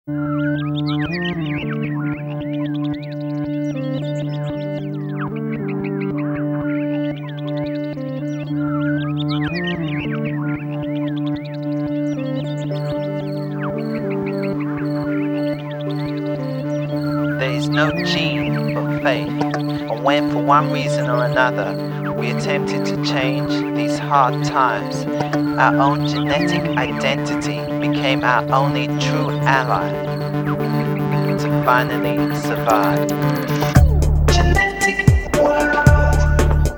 There is no gene but faith, and when for one reason or another we attempted to change these hard times, our own genetic identity became our only true ally to finally survive. Genetic world.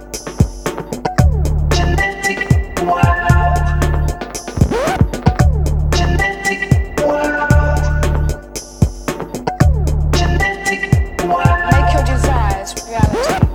Genetic world. Genetic world. Genetic world. Make your desires reality.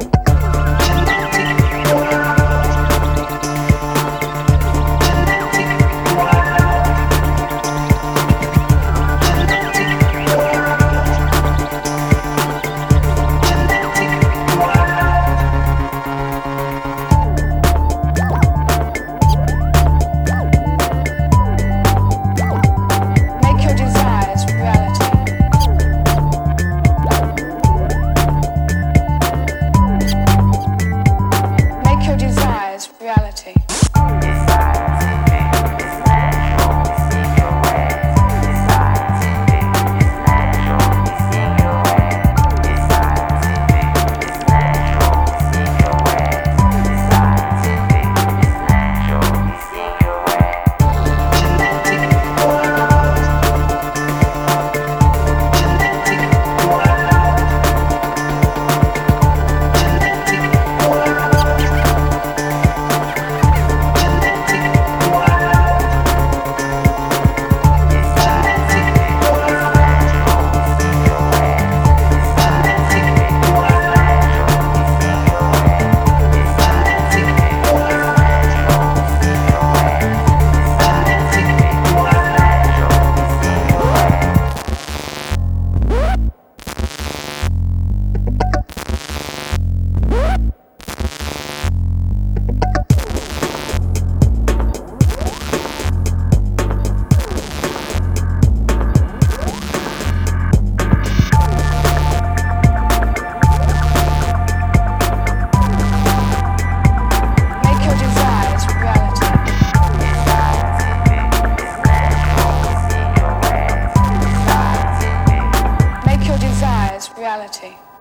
Reality. Reality.